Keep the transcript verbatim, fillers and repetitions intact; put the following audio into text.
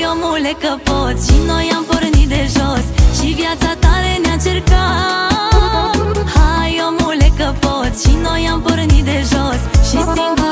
omule că poți. Și noi am pornit de jos și viața tare ne-a cercat. Hai omule că poți. Și noi am pornit de jos și singur